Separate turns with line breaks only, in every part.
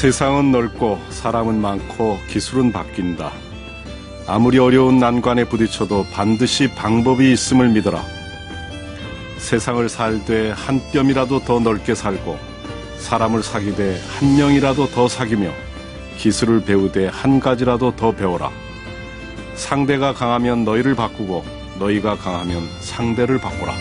세상은 넓고 사람은 많고 기술은 바뀐다. 아무리 어려운 난관에 부딪혀도 반드시 방법이 있음을 믿어라. 세상을 살되 한 뼘이라도 더 넓게 살고 사람을 사귀되 한 명이라도 더 사귀며 기술을 배우되 한 가지라도 더 배워라. 상대가 강하면 너희를 바꾸고 너희가 강하면 상대를 바꾸라.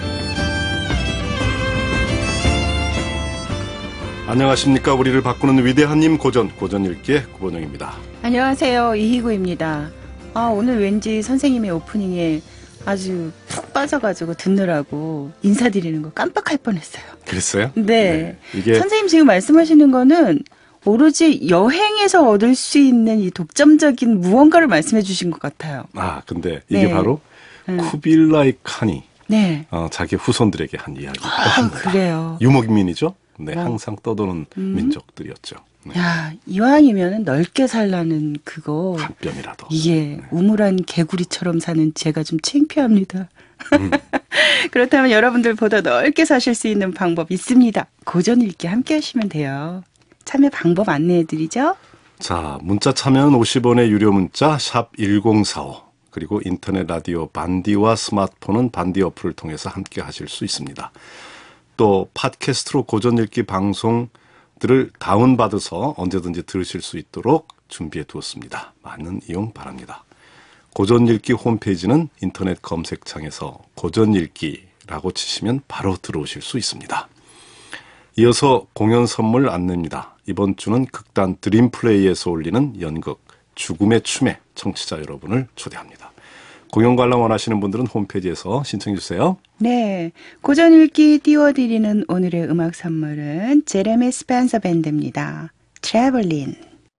안녕하십니까. 우리를 바꾸는 위대한 님 고전 읽기의 구본영입니다.
안녕하세요. 이희구입니다. 오늘 왠지 선생님의 오프닝에 아주 푹 빠져가지고 듣느라고 인사드리는 거 깜빡할 뻔했어요.
그랬어요?
네.
이게
선생님 지금 말씀하시는 거는 오로지 여행에서 얻을 수 있는 이 독점적인 무언가를 말씀해 주신 것 같아요.
근데 이게 바로 쿠빌라이 칸이
네.
자기 후손들에게 한 이야기입니다.
그래요.
유목민이죠. 네, 항상 떠도는 민족들이었죠. 네.
야, 이왕이면 넓게 살라는 그거.
한 뼘이라도.
예, 우물한 개구리처럼 사는 제가 좀 창피합니다. 그렇다면 여러분들보다 넓게 사실 수 있는 방법 있습니다. 고전 읽기 함께 하시면 돼요. 참여 방법 안내해드리죠.
자, 문자 참여는 50원의 유료 문자 샵 1045 그리고 인터넷 라디오 반디와 스마트폰은 반디 어플을 통해서 함께 하실 수 있습니다. 또 팟캐스트로 고전 읽기 방송들을 다운받아서 언제든지 들으실 수 있도록 준비해 두었습니다. 많은 이용 바랍니다. 고전 읽기 홈페이지는 인터넷 검색창에서 고전 읽기라고 치시면 바로 들어오실 수 있습니다. 이어서 공연 선물 안내입니다. 이번 주는 극단 드림플레이에서 올리는 연극 죽음의 춤에 청취자 여러분을 초대합니다. 공연 관람 원하시는 분들은 홈페이지에서 신청해 주세요.
네, 고전 읽기 띄워드리는 오늘의 음악 선물은 제레미 스펜서 밴드입니다. 트래블린.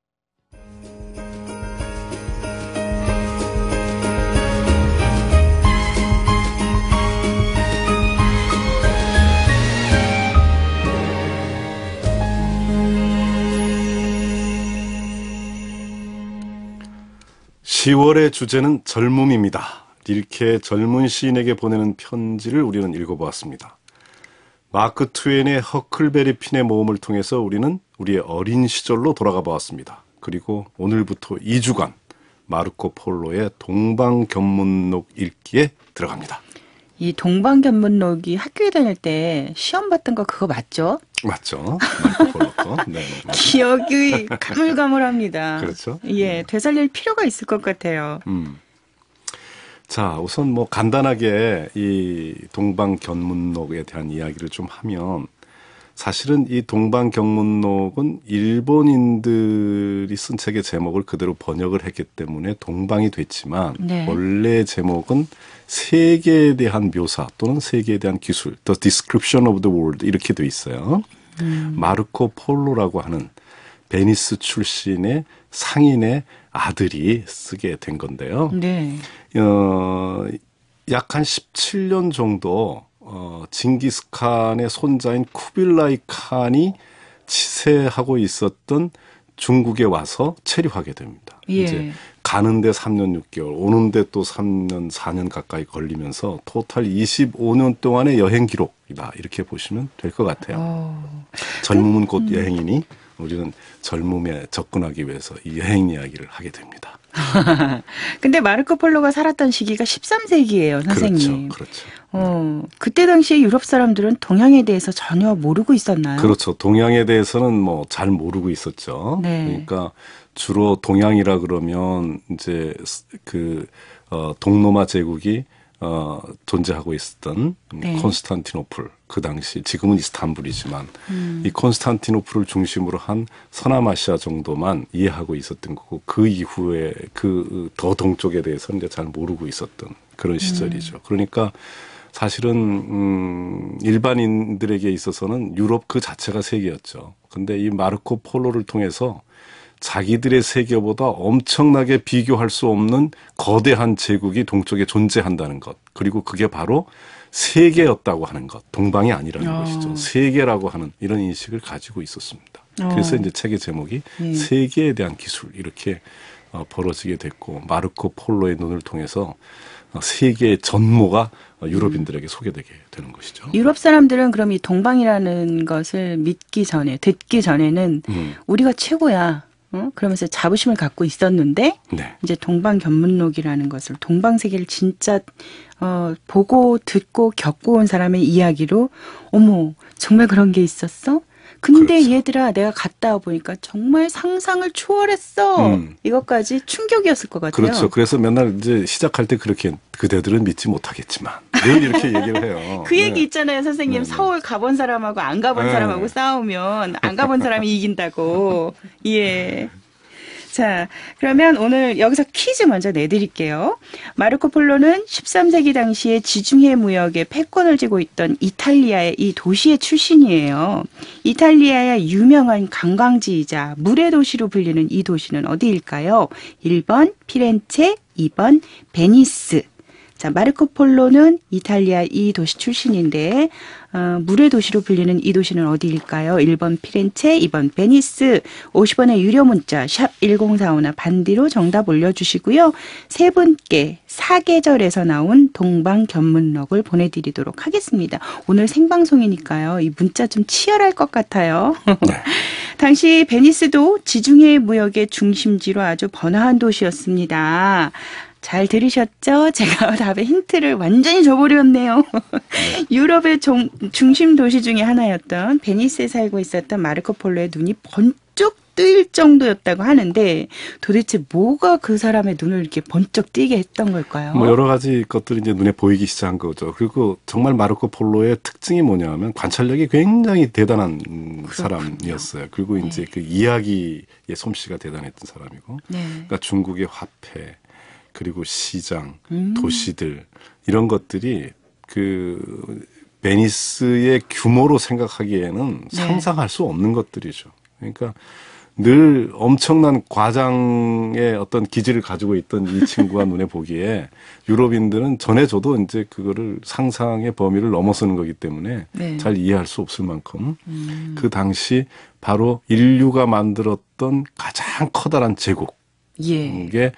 (10월의) 주제는 젊음입니다. 릴케의 젊은 시인에게 보내는 편지를 우리는 읽어보았습니다. 마크 트웨인의 허클베리 핀의 모험을 통해서 우리는 우리의 어린 시절로 돌아가 보았습니다. 그리고 오늘부터 2주간 마르코 폴로의 동방견문록 읽기에 들어갑니다.
이 동방견문록이 학교에 다닐 때 시험 봤던 거 그거 맞죠?
맞죠. 마르코 폴로도. 네,
기억이 가물가물합니다.
그렇죠.
예, 되살릴 필요가 있을 것 같아요.
자, 우선 간단하게 이 동방견문록에 대한 이야기를 좀 하면 사실은 이 동방견문록은 일본인들이 쓴 책의 제목을 그대로 번역을 했기 때문에 동방이 됐지만 원래 제목은 세계에 대한 묘사 또는 세계에 대한 기술, The Description of the World 이렇게 돼 있어요. 마르코 폴로라고 하는 베니스 출신의 상인의 아들이 쓰게 된 건데요.
네.
약 한 17년 정도 징기스칸의 손자인 쿠빌라이 칸이 치세하고 있었던 중국에 와서 체류하게 됩니다.
예.
이제 가는데 3년 6개월, 오는데 또 3년, 4년 가까이 걸리면서 토탈 25년 동안의 여행 기록이다. 이렇게 보시면 될 것 같아요. 젊음은 곧 여행이니 우리는 젊음에 접근하기 위해서 이 여행 이야기를 하게 됩니다.
근데 마르코 폴로가 살았던 시기가 13세기예요, 선생님.
그렇죠.
그때 당시에 유럽 사람들은 동양에 대해서 전혀 모르고 있었나요?
그렇죠. 동양에 대해서는 잘 모르고 있었죠.
네.
그러니까 주로 동양이라 그러면 이제 동로마 제국이 존재하고 있었던 콘스탄티노플, 그 당시 지금은 이스탄불이지만 이 콘스탄티노플을 중심으로 한 서남아시아 정도만 이해하고 있었던 거고 그 이후에 더 동쪽에 대해서는 이제 잘 모르고 있었던 그런 시절이죠. 그러니까 사실은 일반인들에게 있어서는 유럽 그 자체가 세계였죠. 근데 이 마르코 폴로를 통해서 자기들의 세계보다 엄청나게 비교할 수 없는 거대한 제국이 동쪽에 존재한다는 것. 그리고 그게 바로 세계였다고 하는 것. 동방이 아니라는 것이죠. 세계라고 하는 이런 인식을 가지고 있었습니다. 그래서 이제 책의 제목이 세계에 대한 기술 이렇게 벌어지게 됐고 마르코 폴로의 눈을 통해서 세계의 전모가 유럽인들에게 소개되게 되는 것이죠.
유럽 사람들은 그럼 이 동방이라는 것을 믿기 전에, 듣기 전에는 우리가 최고야. 그러면서 자부심을 갖고 있었는데
네.
이제 동방견문록이라는 것을 동방 세계를 진짜 보고 듣고 겪고 온 사람의 이야기로 어머 정말 그런 게 있었어? 근데
그렇죠.
얘들아 내가 갔다 와 보니까 정말 상상을 초월했어. 이것까지 충격이었을 것 같아요.
그렇죠. 그래서 맨날 이제 시작할 때 그렇게 그대들은 믿지 못하겠지만 늘 이렇게 얘기를 해요.
그 얘기
네.
있잖아요, 선생님.
네, 네.
서울 가본 사람하고 안 가본
네.
사람하고 싸우면 안 가본 사람이 이긴다고. 예. 자, 그러면 오늘 여기서 퀴즈 먼저 내드릴게요. 마르코 폴로는 13세기 당시에 지중해 무역의 패권을 쥐고 있던 이탈리아의 이 도시의 출신이에요. 이탈리아의 유명한 관광지이자 물의 도시로 불리는 이 도시는 어디일까요? 1번 피렌체, 2번 베니스. 자, 마르코 폴로는 이탈리아 이 도시 출신인데 물의 도시로 불리는 이 도시는 어디일까요? 1번 피렌체, 2번 베니스. 50원의 유료 문자 샵 1045나 반디로 정답 올려주시고요. 세 분께 사계절에서 나온 동방견문록을 보내드리도록 하겠습니다. 오늘 생방송이니까요. 이 문자 좀 치열할 것 같아요.
네.
당시 베니스도 지중해 무역의 중심지로 아주 번화한 도시였습니다. 잘 들으셨죠? 제가 답의 힌트를 완전히 줘버렸네요. 유럽의 중심 도시 중에 하나였던 베니스에 살고 있었던 마르코 폴로의 눈이 번쩍 뜨일 정도였다고 하는데 도대체 뭐가 그 사람의 눈을 이렇게 번쩍 뜨게 했던 걸까요?
뭐 여러 가지 것들이 이제 눈에 보이기 시작한 거죠. 그리고 정말 마르코 폴로의 특징이 뭐냐면 관찰력이 굉장히 대단한 사람이었어요. 그리고 이제 그 이야기의 솜씨가 대단했던 사람이고,
네.
그러니까 중국의 화폐 그리고 시장, 도시들 이런 것들이 그 베니스의 규모로 생각하기에는
네.
상상할 수 없는 것들이죠. 그러니까 늘 엄청난 과장의 어떤 기질을 가지고 있던 이 친구가 눈에 보기에 유럽인들은 전해줘도 이제 그거를 상상의 범위를 넘어서는 거기 때문에
네.
잘 이해할 수 없을 만큼 그 당시 바로 인류가 만들었던 가장 커다란 제국
예.
이게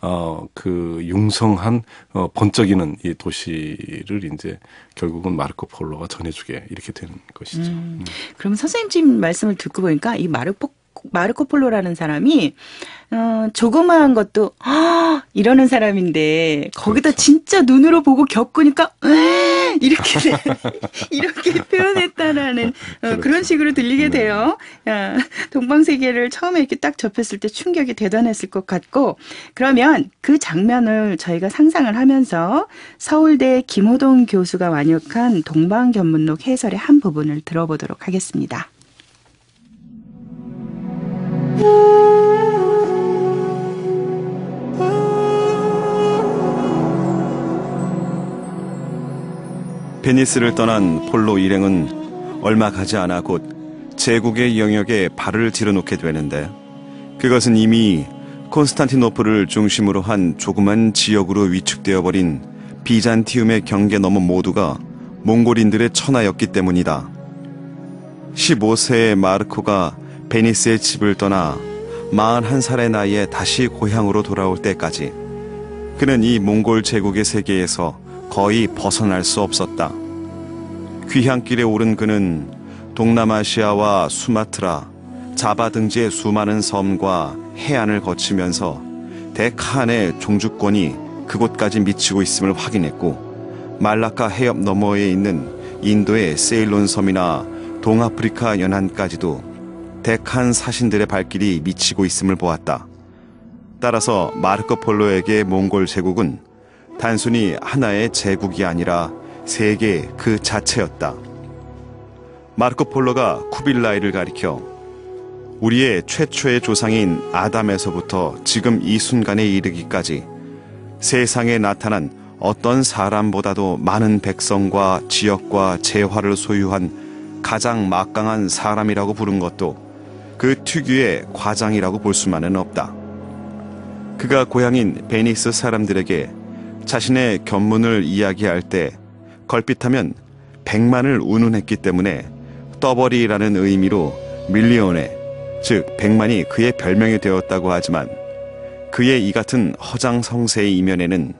그 융성한 번쩍이는 이 도시를 이제 결국은 마르코 폴로가 전해주게 이렇게 되는 것이죠.
그럼 선생님 지금 말씀을 듣고 보니까 이 마르코 폴로라는 사람이 조그마한 것도 이러는 사람인데 거기다
그렇죠.
진짜 눈으로 보고 겪으니까 이렇게 이렇게 표현했다라는
그렇죠.
그런 식으로 들리게
네.
돼요. 야, 동방세계를 처음에 이렇게 딱 접했을 때 충격이 대단했을 것 같고 그러면 그 장면을 저희가 상상을 하면서 서울대 김호동 교수가 완역한 동방견문록 해설의 한 부분을 들어보도록 하겠습니다.
베니스를 떠난 폴로 일행은 얼마 가지 않아 곧 제국의 영역에 발을 들여놓게 되는데 그것은 이미 콘스탄티노플을 중심으로 한 조그만 지역으로 위축되어 버린 비잔티움의 경계 너머 모두가 몽골인들의 천하였기 때문이다. 15세의 마르코가 베니스의 집을 떠나 41살의 나이에 다시 고향으로 돌아올 때까지 그는 이 몽골 제국의 세계에서 거의 벗어날 수 없었다. 귀향길에 오른 그는 동남아시아와 수마트라, 자바 등지의 수많은 섬과 해안을 거치면서 데칸의 종주권이 그곳까지 미치고 있음을 확인했고 말라카 해협 너머에 있는 인도의 세일론 섬이나 동아프리카 연안까지도 데칸 사신들의 발길이 미치고 있음을 보았다. 따라서 마르코 폴로에게 몽골 제국은 단순히 하나의 제국이 아니라 세계 그 자체였다. 마르코 폴로가 쿠빌라이를 가리켜 우리의 최초의 조상인 아담에서부터 지금 이 순간에 이르기까지 세상에 나타난 어떤 사람보다도 많은 백성과 지역과 재화를 소유한 가장 막강한 사람이라고 부른 것도 그 특유의 과장이라고 볼 수만은 없다. 그가 고향인 베니스 사람들에게 자신의 견문을 이야기할 때 걸핏하면 100만을 운운했기 때문에 떠버리라는 의미로 밀리오네, 즉 100만이 그의 별명이 되었다고 하지만 그의 이 같은 허장성세의 이면에는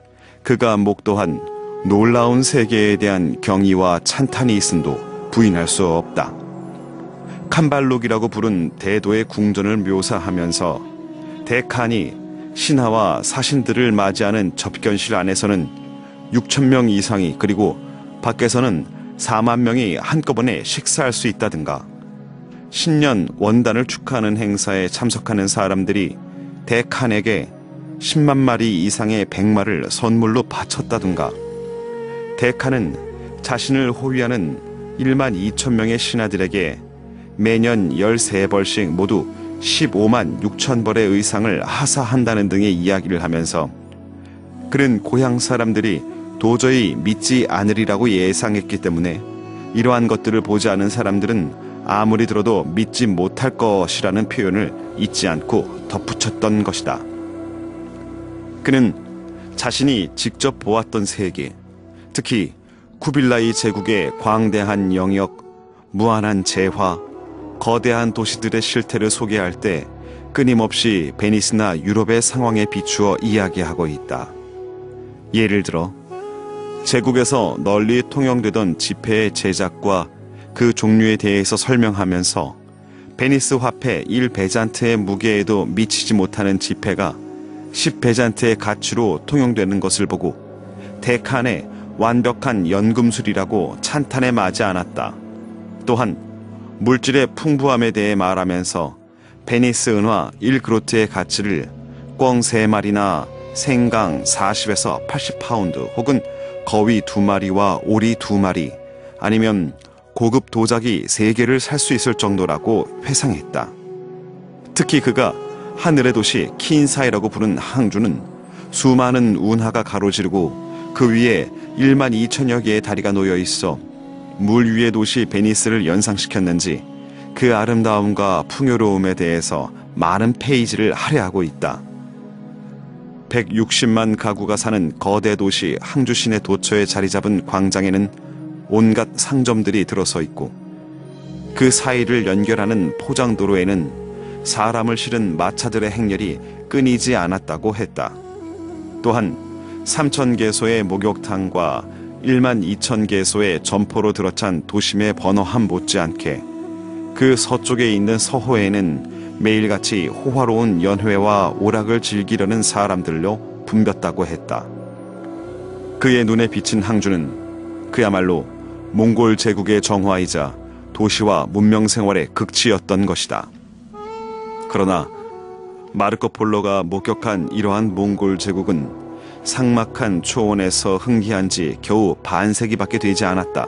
그가 목도한 놀라운 세계에 대한 경의와 찬탄이 있음도 부인할 수 없다. 캄발록이라고 부른 대도의 궁전을 묘사하면서 대칸이 신하와 사신들을 맞이하는 접견실 안에서는 6천 명 이상이 그리고 밖에서는 4만 명이 한꺼번에 식사할 수 있다든가, 신년 원단을 축하하는 행사에 참석하는 사람들이 대칸에게 10만 마리 이상의 백마를 선물로 바쳤다든가, 대칸은 자신을 호위하는 1만 2천 명의 신하들에게 매년 13벌씩 모두 15만 6천 벌의 의상을 하사한다는 등의 이야기를 하면서 그는 고향 사람들이 도저히 믿지 않으리라고 예상했기 때문에 이러한 것들을 보지 않은 사람들은 아무리 들어도 믿지 못할 것이라는 표현을 잊지 않고 덧붙였던 것이다. 그는 자신이 직접 보았던 세계, 특히 쿠빌라이 제국의 광대한 영역, 무한한 재화, 거대한 도시들의 실태를 소개할 때 끊임없이 베니스나 유럽의 상황에 비추어 이야기하고 있다. 예를 들어 제국에서 널리 통용되던 지폐의 제작과 그 종류에 대해서 설명하면서 베니스 화폐 1베잔트의 무게에도 미치지 못하는 지폐가 10베잔트의 가치로 통용되는 것을 보고 대칸의 완벽한 연금술이라고 찬탄에 마지 않았다. 또한 물질의 풍부함에 대해 말하면서 베니스 은화 1그로트의 가치를 꿩 3마리나 생강 40에서 80파운드 혹은 거위 2마리와 오리 2마리 아니면 고급 도자기 3개를 살 수 있을 정도라고 회상했다. 특히 그가 하늘의 도시 킨사이라고 부른 항주는 수많은 운하가 가로지르고 그 위에 1만 2천여 개의 다리가 놓여 있어 물 위의 도시 베니스를 연상시켰는지 그 아름다움과 풍요로움에 대해서 많은 페이지를 할애하고 있다. 160만 가구가 사는 거대 도시 항주 시내 도처에 자리 잡은 광장에는 온갖 상점들이 들어서 있고 그 사이를 연결하는 포장도로에는 사람을 실은 마차들의 행렬이 끊이지 않았다고 했다. 또한 3,000개소의 목욕탕과 1만 2,000개소의 점포로 들어찬 도심의 번화함 못지않게 그 서쪽에 있는 서호에는 매일같이 호화로운 연회와 오락을 즐기려는 사람들로 붐볐다고 했다. 그의 눈에 비친 항주는 그야말로 몽골 제국의 정화이자 도시와 문명 생활의 극치였던 것이다. 그러나 마르코 폴로가 목격한 이러한 몽골 제국은 삭막한 초원에서 흥기한 지 겨우 반세기밖에 되지 않았다.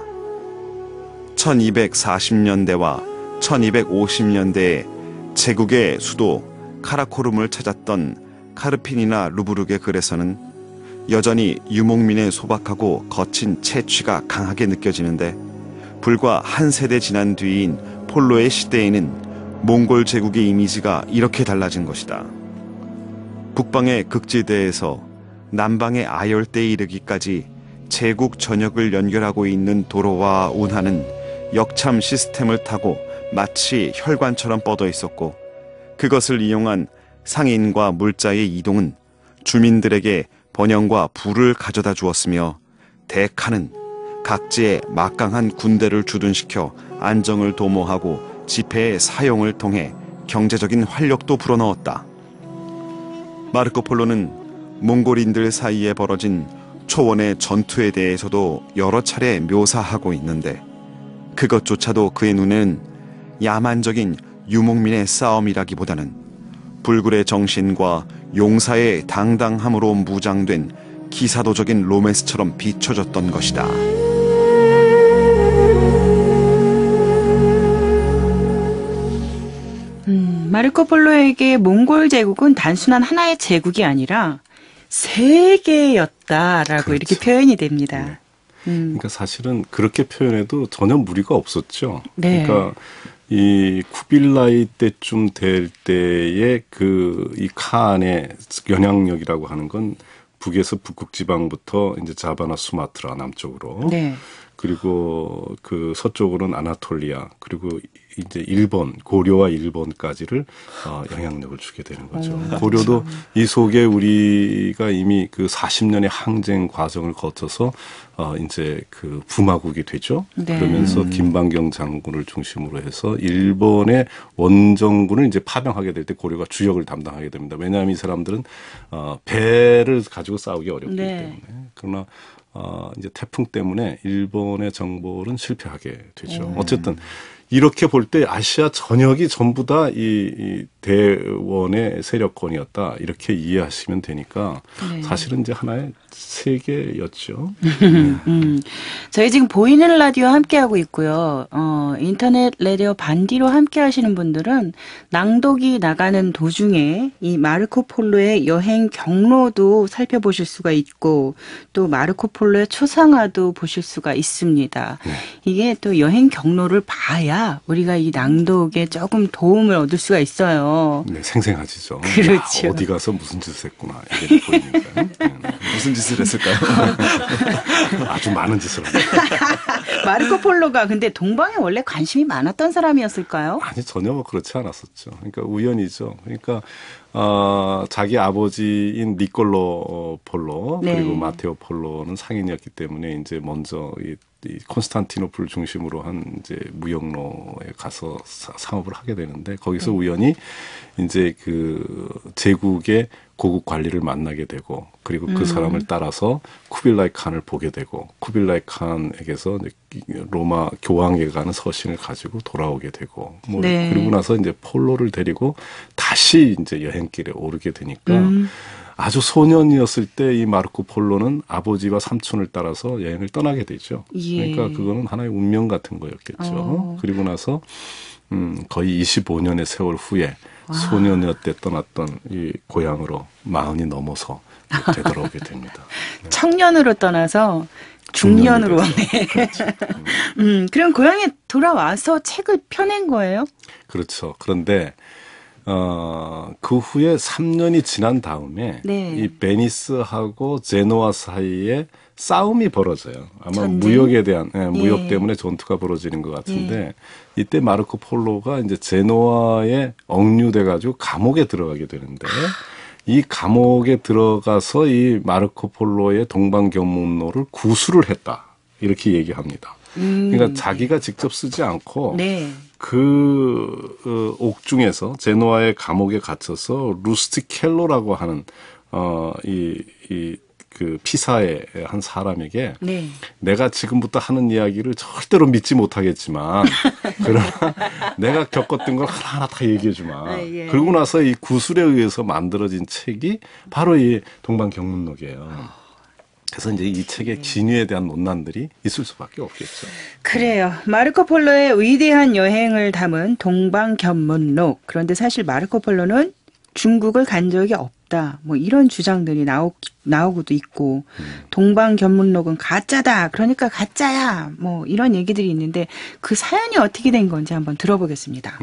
1240년대와 1250년대에 제국의 수도 카라코룸을 찾았던 카르핀이나 루브르의 글에서는 여전히 유목민의 소박하고 거친 채취가 강하게 느껴지는데 불과 한 세대 지난 뒤인 폴로의 시대에는 몽골 제국의 이미지가 이렇게 달라진 것이다. 북방의 극지대에서 남방의 아열대에 이르기까지 제국 전역을 연결하고 있는 도로와 운하는 역참 시스템을 타고 마치 혈관처럼 뻗어 있었고 그것을 이용한 상인과 물자의 이동은 주민들에게 번영과 부를 가져다 주었으며 대칸은 각지에 막강한 군대를 주둔시켜 안정을 도모하고 지폐의 사용을 통해 경제적인 활력도 불어넣었다. 마르코 폴로는 몽골인들 사이에 벌어진 초원의 전투에 대해서도 여러 차례 묘사하고 있는데 그것조차도 그의 눈에는 야만적인 유목민의 싸움이라기보다는 불굴의 정신과 용사의 당당함으로 무장된 기사도적인 로맨스처럼 비춰졌던 것이다.
마르코 폴로에게 몽골 제국은 단순한 하나의 제국이 아니라 세계였다라고
그렇죠.
이렇게 표현이 됩니다.
그러니까 사실은 그렇게 표현해도 전혀 무리가 없었죠.
네.
그러니까 이 쿠빌라이 때쯤 될 때의 이 칸의 영향력이라고 하는 건 북에서 북극 지방부터 이제 자바나 수마트라 남쪽으로.
네.
그리고 그 서쪽으로는 아나톨리아, 그리고 이제 일본, 고려와 일본까지를 영향력을 주게 되는 거죠. 고려도 이 속에 우리가 이미 그 40년의 항쟁 과정을 거쳐서 이제 그 부마국이 되죠.
네.
그러면서 김방경 장군을 중심으로 해서 일본의 원정군을 이제 파병하게 될 때 고려가 주역을 담당하게 됩니다. 왜냐하면 이 사람들은 배를 가지고 싸우기 어렵기
네.
때문에. 그러나 이제 태풍 때문에 일본의 정벌은 실패하게 되죠. 어쨌든 이렇게 볼 때 아시아 전역이 전부 다 이 대원의 세력권이었다. 이렇게 이해하시면 되니까
네.
사실은 이제 하나의 세계였죠.
저희 지금 보이는 라디오 함께하고 있고요. 인터넷 라디오 반디로 함께하시는 분들은 낭독이 나가는 도중에 이 마르코 폴로의 여행 경로도 살펴보실 수가 있고 또 마르코 폴로의 초상화도 보실 수가 있습니다. 이게 또 여행 경로를 봐야 우리가 이 낭독에 조금 도움을 얻을 수가 있어요.
네, 생생하지죠.
그렇죠.
야, 어디 가서 무슨 짓을 했구나. 이게 보이니까요.
무슨 짓을 했을까요?
아주 많은 짓을 합니다.
마르코 폴로가 근데 동방에 원래 관심이 많았던 사람이었을까요?
아니 전혀 뭐 그렇지 않았었죠. 그러니까 우연이죠. 그러니까 자기 아버지인 니콜로 폴로
네.
그리고 마테오 폴로는 상인이었기 때문에 이제 먼저 이 콘스탄티노플 중심으로 한 이제 무역로에 가서 사업을 하게 되는데 거기서 우연히 이제 그 제국의 고국 관리를 만나게 되고 그리고 그 사람을 따라서 쿠빌라이 칸을 보게 되고 쿠빌라이 칸에게서 로마 교황에 가는 서신을 가지고 돌아오게 되고 뭐
네.
그리고 나서 이제 폴로를 데리고 다시 이제 여행길에 오르게 되니까 아주 소년이었을 때 이 마르코 폴로는 아버지와 삼촌을 따라서 여행을 떠나게 되죠.
예.
그러니까 그거는 하나의 운명 같은 거였겠죠. 그리고 나서 거의 25년의 세월 후에 소년이었을 때 떠났던 이 고향으로 40이 넘어서 되돌아오게 됩니다.
청년으로 떠나서 중년으로.
중년이 되죠.
그럼 고향에 돌아와서 책을 펴낸 거예요?
그렇죠. 그런데 그 후에 3년이 지난 다음에
네.
이 베니스하고 제노아 사이에 싸움이 벌어져요. 아마
전쟁?
무역에 대한 무역
예.
때문에 전투가 벌어지는 것 같은데 이때 마르코 폴로가 이제 제노아에 억류돼 가지고 감옥에 들어가게 되는데 이 감옥에 들어가서 이 마르코 폴로의 동방견문로를 구술을 했다 이렇게 얘기합니다. 그러니까 자기가 직접 쓰지 않고
네.
그 옥중에서 제노아의 감옥에 갇혀서 루스티켈로라고 하는 그 피사의 한 사람에게
네.
내가 지금부터 하는 이야기를 절대로 믿지 못하겠지만 그러나 내가 겪었던 걸 하나하나 다 얘기해 주마.
아, 예.
그러고 나서 이 구술에 의해서 만들어진 책이 바로 이 동방견문록이에요. 그래서 이제 이 책의 진위에 대한 논란들이 있을 수밖에 없겠죠.
그래요. 마르코 폴로의 위대한 여행을 담은 동방견문록. 그런데 사실 마르코 폴로는 중국을 간 적이 없다. 뭐 이런 주장들이 나오고도 있고 동방견문록은 가짜다. 그러니까 가짜야. 뭐 이런 얘기들이 있는데 그 사연이 어떻게 된 건지 한번 들어보겠습니다.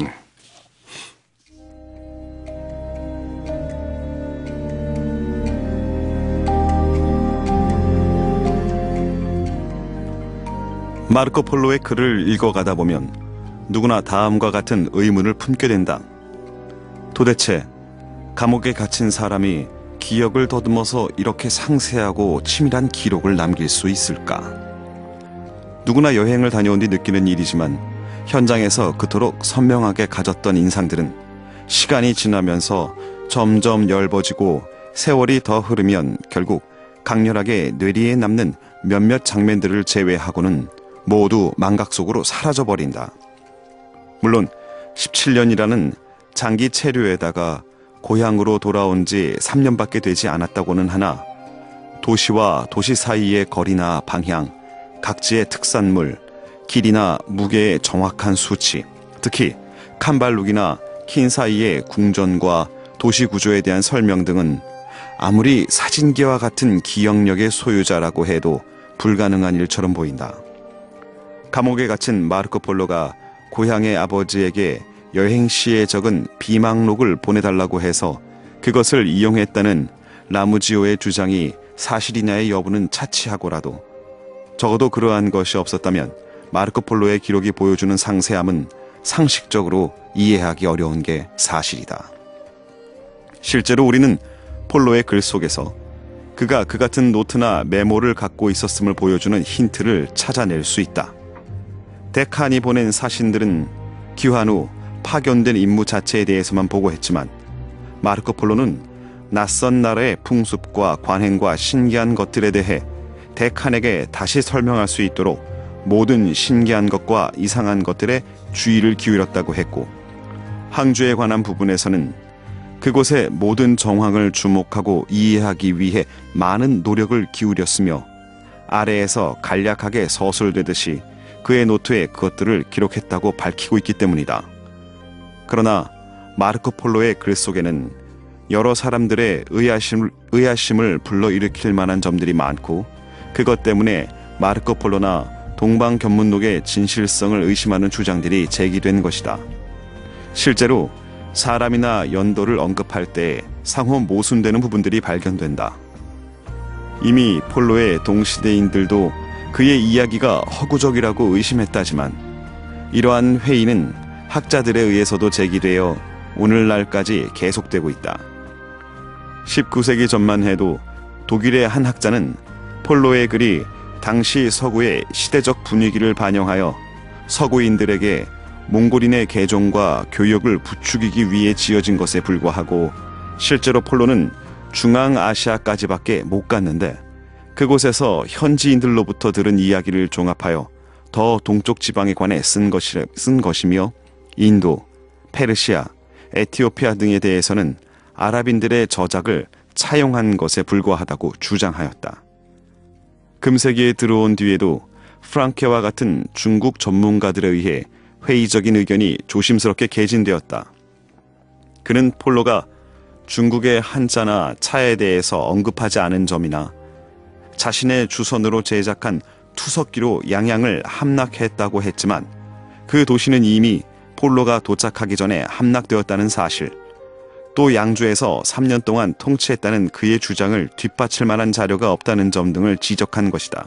마르코 폴로의 글을 읽어가다 보면 누구나 다음과 같은 의문을 품게 된다. 도대체 감옥에 갇힌 사람이 기억을 더듬어서 이렇게 상세하고 치밀한 기록을 남길 수 있을까? 누구나 여행을 다녀온 뒤 느끼는 일이지만 현장에서 그토록 선명하게 가졌던 인상들은 시간이 지나면서 점점 엷어지고 세월이 더 흐르면 결국 강렬하게 뇌리에 남는 몇몇 장면들을 제외하고는 모두 망각 속으로 사라져버린다. 물론 17년이라는 장기 체류에다가 고향으로 돌아온 지 3년밖에 되지 않았다고는 하나 도시와 도시 사이의 거리나 방향, 각지의 특산물, 길이나 무게의 정확한 수치, 특히 캄발룩이나 킨 사이의 궁전과 도시 구조에 대한 설명 등은 아무리 사진기와 같은 기억력의 소유자라고 해도 불가능한 일처럼 보인다. 감옥에 갇힌 마르코 폴로가 고향의 아버지에게 여행 시에 적은 비망록을 보내달라고 해서 그것을 이용했다는 라무지오의 주장이 사실이냐의 여부는 차치하고라도 적어도 그러한 것이 없었다면 마르코 폴로의 기록이 보여주는 상세함은 상식적으로 이해하기 어려운 게 사실이다. 실제로 우리는 폴로의 글 속에서 그가 그 같은 노트나 메모를 갖고 있었음을 보여주는 힌트를 찾아낼 수 있다. 데칸이 보낸 사신들은 귀환 후 파견된 임무 자체에 대해서만 보고했지만 마르코 폴로는 낯선 나라의 풍습과 관행과 신기한 것들에 대해 데칸에게 다시 설명할 수 있도록 모든 신기한 것과 이상한 것들에 주의를 기울였다고 했고, 항주에 관한 부분에서는 그곳의 모든 정황을 주목하고 이해하기 위해 많은 노력을 기울였으며 아래에서 간략하게 서술되듯이 그의 노트에 그것들을 기록했다고 밝히고 있기 때문이다. 그러나 마르코 폴로의 글 속에는 여러 사람들의 의아심을 불러일으킬 만한 점들이 많고, 그것 때문에 마르코 폴로나 동방견문록의 진실성을 의심하는 주장들이 제기된 것이다. 실제로 사람이나 연도를 언급할 때 상호 모순되는 부분들이 발견된다. 이미 폴로의 동시대인들도 그의 이야기가 허구적이라고 의심했다지만 이러한 회의는 학자들에 의해서도 제기되어 오늘날까지 계속되고 있다. 19세기 전만 해도 독일의 한 학자는 폴로의 글이 당시 서구의 시대적 분위기를 반영하여 서구인들에게 몽골인의 개종과 교역을 부추기기 위해 지어진 것에 불과하고, 실제로 폴로는 중앙아시아까지밖에 못 갔는데 그곳에서 현지인들로부터 들은 이야기를 종합하여 더 동쪽 지방에 관해 쓴 것이며, 인도, 페르시아, 에티오피아 등에 대해서는 아랍인들의 저작을 차용한 것에 불과하다고 주장하였다. 금세기에 들어온 뒤에도 프랑케와 같은 중국 전문가들에 의해 회의적인 의견이 조심스럽게 개진되었다. 그는 폴로가 중국의 한자나 차에 대해서 언급하지 않은 점이나 자신의 주선으로 제작한 투석기로 양양을 함락했다고 했지만 그 도시는 이미 폴로가 도착하기 전에 함락되었다는 사실, 또 양주에서 3년 동안 통치했다는 그의 주장을 뒷받칠 만한 자료가 없다는 점 등을 지적한 것이다.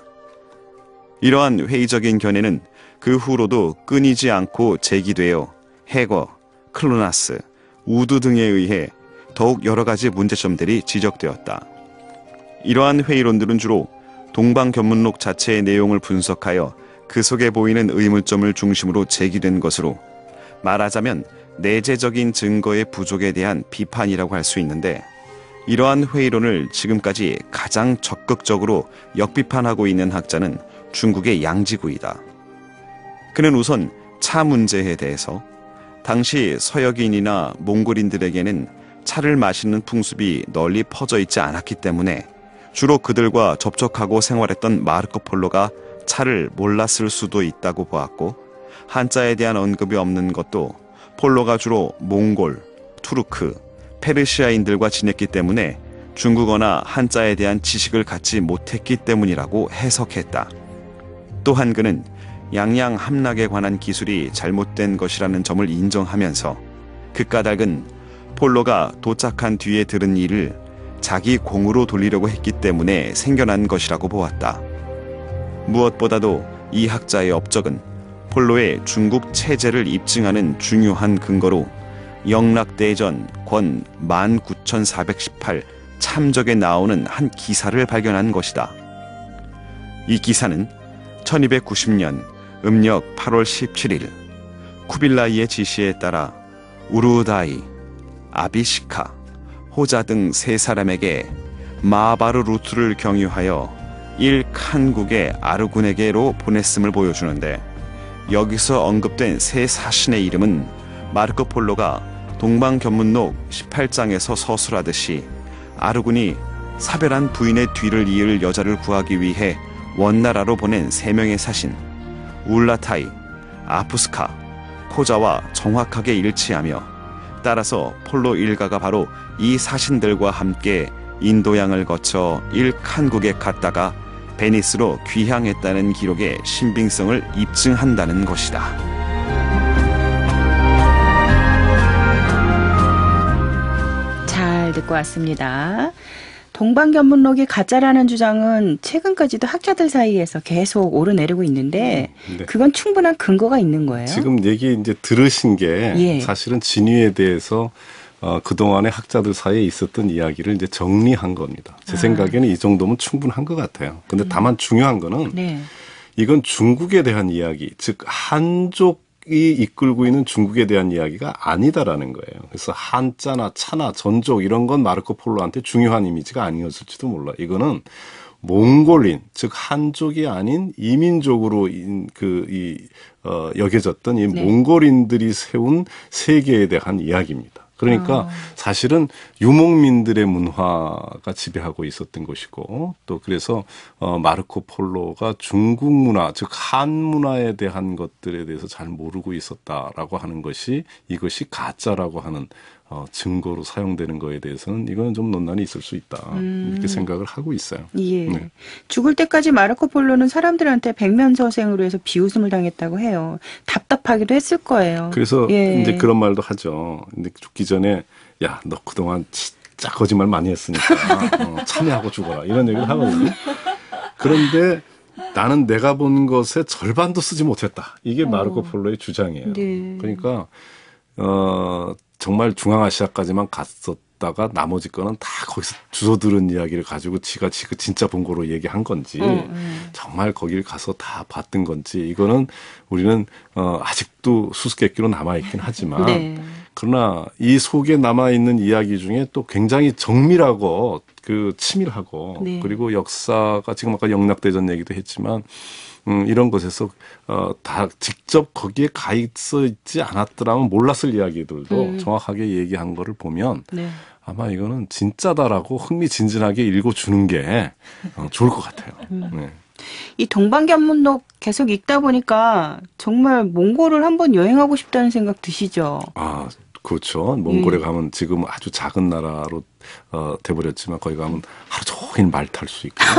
이러한 회의적인 견해는 그 후로도 끊이지 않고 제기되어 해거, 클로나스, 우드 등에 의해 더욱 여러 가지 문제점들이 지적되었다. 이러한 회의론들은 주로 동방견문록 자체의 내용을 분석하여 그 속에 보이는 의문점을 중심으로 제기된 것으로, 말하자면 내재적인 증거의 부족에 대한 비판이라고 할 수 있는데, 이러한 회의론을 지금까지 가장 적극적으로 역비판하고 있는 학자는 중국의 양지구이다. 그는 우선 차 문제에 대해서 당시 서역인이나 몽골인들에게는 차를 마시는 풍습이 널리 퍼져 있지 않았기 때문에 주로 그들과 접촉하고 생활했던 마르코 폴로가 차를 몰랐을 수도 있다고 보았고, 한자에 대한 언급이 없는 것도 폴로가 주로 몽골, 투르크, 페르시아인들과 지냈기 때문에 중국어나 한자에 대한 지식을 갖지 못했기 때문이라고 해석했다. 또한 그는 양양 함락에 관한 기술이 잘못된 것이라는 점을 인정하면서 그 까닭은 폴로가 도착한 뒤에 들은 일을 자기 공으로 돌리려고 했기 때문에 생겨난 것이라고 보았다. 무엇보다도 이 학자의 업적은 폴로의 중국 체제를 입증하는 중요한 근거로 영락대전 권 19,418 참적에 나오는 한 기사를 발견한 것이다. 이 기사는 1290년 음력 8월 17일 쿠빌라이의 지시에 따라 우루다이, 아비시카, 호자 등 세 사람에게 마바르 루트를 경유하여 일칸국의 아르군에게로 보냈음을 보여주는데, 여기서 언급된 세 사신의 이름은 마르코 폴로가 동방견문록 18장에서 서술하듯이 아르군이 사별한 부인의 뒤를 이을 여자를 구하기 위해 원나라로 보낸 세 명의 사신 울라타이, 아푸스카, 코자와 정확하게 일치하며, 따라서 폴로 일가가 바로 이 사신들과 함께 인도양을 거쳐 일칸국에 갔다가 베니스로 귀향했다는 기록의 신빙성을 입증한다는 것이다.
잘 듣고 왔습니다. 동방견문록이 가짜라는 주장은 최근까지도 학자들 사이에서 계속 오르내리고 있는데
네.
그건 충분한 근거가 있는 거예요.
지금 얘기 이제 들으신 게
예.
사실은 진위에 대해서 그동안의 학자들 사이에 있었던 이야기를 이제 정리한 겁니다. 제 생각에는 이 정도면 충분한 것 같아요. 근데 다만 중요한 거는
네.
이건 중국에 대한 이야기, 즉 한족이 이끌고 있는 중국에 대한 이야기가 아니다라는 거예요. 그래서 한자나 차나 전족 이런 건 마르코 폴로한테 중요한 이미지가 아니었을지도 몰라. 이거는 몽골인, 즉 한족이 아닌 이민족으로 여겨졌던 이
네.
몽골인들이 세운 세계에 대한 이야기입니다. 그러니까 사실은 유목민들의 문화가 지배하고 있었던 것이고 또 그래서 마르코 폴로가 중국 문화 즉 한 문화에 대한 것들에 대해서 잘 모르고 있었다라고 하는 것이 이것이 가짜라고 하는 증거로 사용되는 거에 대해서는 이건 좀 논란이 있을 수 있다 이렇게 생각을 하고 있어요.
예.
네.
죽을 때까지 마르코 폴로는 사람들한테 백면서생으로 해서 비웃음을 당했다고 해요. 답답하기도 했을 거예요.
그래서
예.
이제 그런 말도 하죠. 근데 죽기 전에 야, 너 그동안 진짜 거짓말 많이 했으니까 참여하고 죽어라 이런 얘기를 하거든요. 그런데 나는 내가 본 것의 절반도 쓰지 못했다. 이게 마르코 폴로의 주장이에요.
네.
그러니까 정말 중앙아시아까지만 갔었다가 나머지 거는 다 거기서 주워 들은 이야기를 가지고 지가 진짜 본 거로 얘기한 건지 정말 거길 가서 다 봤던 건지 이거는 우리는 아직도 수수께끼로 남아있긴 하지만
네.
그러나 이 속에 남아있는 이야기 중에 또 굉장히 정밀하고 치밀하고
네.
그리고 역사가 지금 아까 영락대전 얘기도 했지만 이런 것에서 다 직접 거기에 가 있어 있지 않았더라면 몰랐을 이야기들도 정확하게 얘기한 거를 보면
네.
아마 이거는 진짜다라고 흥미진진하게 읽어주는 게 좋을 것 같아요. 네.
이 동방견문록 계속 읽다 보니까 정말 몽골을 한번 여행하고 싶다는 생각 드시죠?
아, 그렇죠. 몽골에 가면 지금 아주 작은 나라로 돼버렸지만 거기 가면 하루 종일 말 탈 수 있고요.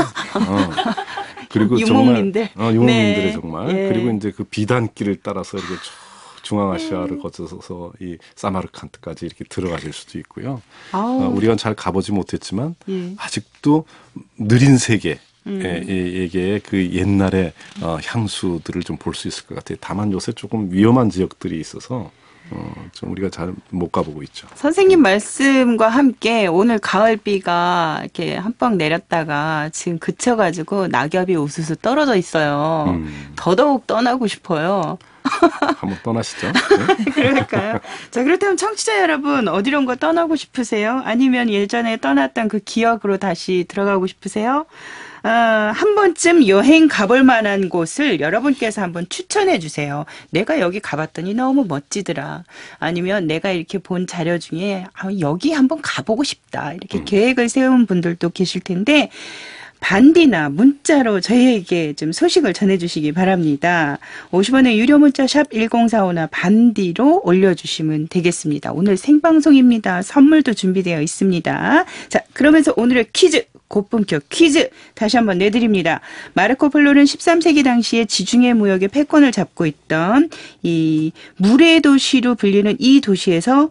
그리고
유목민들.
정말 유목민들의
네.
정말
예.
그리고 이제 그 비단길을 따라서 이렇게 중앙아시아를 거쳐서 이 사마르칸트까지 이렇게 들어가실 수도 있고요.
아우.
우리가 잘 가보지 못했지만
예.
아직도 느린 세계. 에게 그 옛날의 향수들을 좀 볼 수 있을 것 같아요. 다만 요새 조금 위험한 지역들이 있어서 좀 우리가 잘 못 가보고 있죠.
선생님 말씀과 함께 오늘 가을비가 이렇게 한 방 내렸다가 지금 그쳐가지고 낙엽이 우수수 떨어져 있어요. 더더욱 떠나고 싶어요.
한번 떠나시죠. 네.
그러니까요. 자, 그렇다면 청취자 여러분 어디론가 떠나고 싶으세요? 아니면 예전에 떠났던 그 기억으로 다시 들어가고 싶으세요? 한 번쯤 여행 가볼 만한 곳을 여러분께서 한번 추천해 주세요. 내가 여기 가봤더니 너무 멋지더라. 아니면 내가 이렇게 본 자료 중에 여기 한번 가보고 싶다. 이렇게 계획을 세운 분들도 계실 텐데 반디나 문자로 저희에게 좀 소식을 전해주시기 바랍니다. 50원의 유료 문자 샵 1045나 반디로 올려주시면 되겠습니다. 오늘 생방송입니다. 선물도 준비되어 있습니다. 자, 그러면서 오늘의 퀴즈. 고품격 퀴즈 다시 한번 내드립니다. 마르코 폴로는 13세기 당시에 지중해 무역의 패권을 잡고 있던 이 물의 도시로 불리는 이 도시에서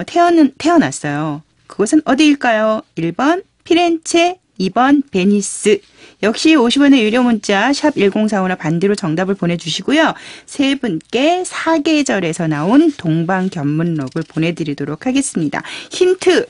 태어났어요. 그곳은 어디일까요? 1번 피렌체, 2번 베니스. 역시 50원의 유료 문자 샵 1045나 반대로 정답을 보내주시고요. 세 분께 사계절에서 나온 동방견문록을 보내드리도록 하겠습니다. 힌트.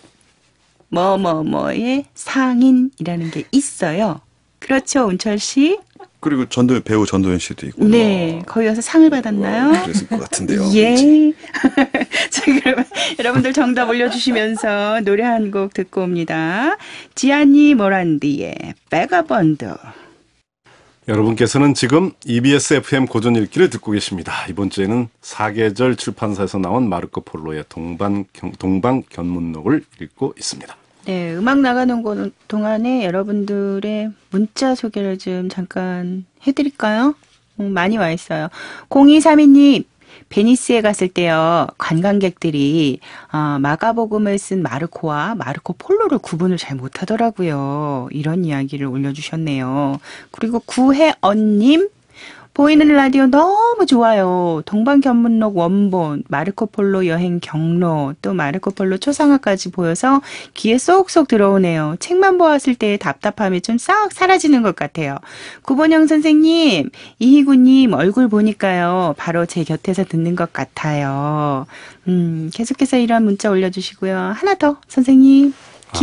뭐뭐뭐의 상인이라는 게 있어요. 그렇죠, 운철 씨?
그리고 배우 전도연 씨도 있고.
네, 거기 가서 상을 받았나요?
그랬을 것 같은데요.
예. 자, 그러면 여러분들 정답 올려주시면서 노래 한 곡 듣고 옵니다. 지아니 모란디의 베가번드.
여러분께서는 지금 EBS FM 고전 읽기를 듣고 계십니다. 이번 주에는 사계절 출판사에서 나온 마르코 폴로의 동방견문록을 읽고 있습니다.
네, 음악 나가는 동안에 여러분들의 문자 소개를 좀 잠깐 해드릴까요? 많이 와 있어요. 0232님, 베니스에 갔을 때요, 관광객들이 마가복음을 쓴 마르코와 마르코 폴로를 구분을 잘 못하더라고요. 이런 이야기를 올려주셨네요. 그리고 구혜언님, 보이는 라디오 너무 좋아요. 동방견문록 원본, 마르코폴로 여행 경로, 또 마르코폴로 초상화까지 보여서 귀에 쏙쏙 들어오네요. 책만 보았을 때의 답답함이 좀 싹 사라지는 것 같아요. 구본영 선생님, 이희구님 얼굴 보니까요. 바로 제 곁에서 듣는 것 같아요. 계속해서 이런 문자 올려주시고요. 하나 더, 선생님.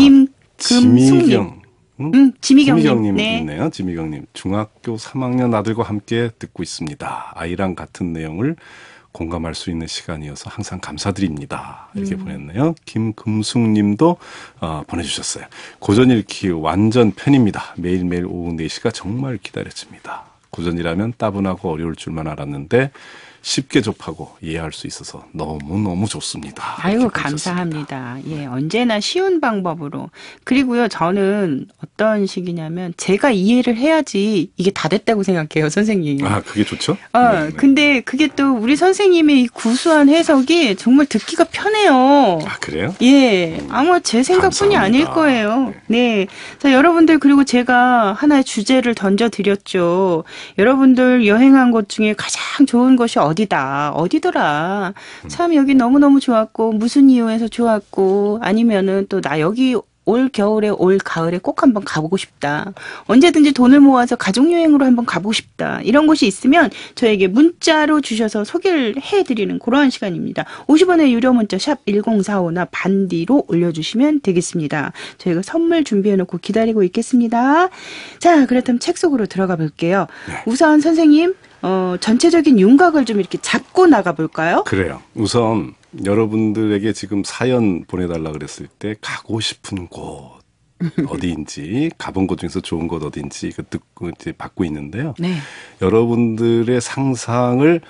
김금숙님.
지미경.
지미경님.
지미경님
네.
있네요. 지미경님. 중학교 3학년 아들과 함께 듣고 있습니다. 아이랑 같은 내용을 공감할 수 있는 시간이어서 항상 감사드립니다. 이렇게 보냈네요. 김금숙님도 보내주셨어요. 고전 읽기 완전 팬입니다. 매일매일 오후 4시가 정말 기다려집니다. 고전이라면 따분하고 어려울 줄만 알았는데 쉽게 접하고 이해할 수 있어서 너무너무 좋습니다.
아이고,
이렇게 보내셨습니다.
감사합니다. 예, 언제나 쉬운 방법으로. 그리고요, 저는 어떤 식이냐면, 제가 이해를 해야지 이게 다 됐다고 생각해요, 선생님.
아, 그게 좋죠? 네.
근데 그게 또 우리 선생님의 이 구수한 해석이 정말 듣기가 편해요.
아, 그래요?
예, 아마 제 생각뿐이
감사합니다.
아닐 거예요. 네. 자, 여러분들, 그리고 제가 하나의 주제를 던져드렸죠. 여러분들 여행한 곳 중에 가장 좋은 곳이 어디더라. 참 여기 너무너무 좋았고, 무슨 이유에서 좋았고, 아니면은 또 나 여기 올 겨울에 올 가을에 꼭 한번 가보고 싶다. 언제든지 돈을 모아서 가족여행으로 한번 가보고 싶다. 이런 곳이 있으면 저에게 문자로 주셔서 소개를 해드리는 그러한 시간입니다. 50원의 유료 문자 샵 1045나 반디로 올려주시면 되겠습니다. 저희가 선물 준비해놓고 기다리고 있겠습니다. 자, 그렇다면 책 속으로 들어가 볼게요. 우선 선생님, 전체적인 윤곽을 좀 이렇게 잡고 나가볼까요?
그래요. 우선 여러분들에게 지금 사연 보내달라 그랬을 때 가고 싶은 곳 어디인지 가본 곳 중에서 좋은 곳 어디인지 이거 듣고 이제 받고 있는데요.
네.
여러분들의 상상을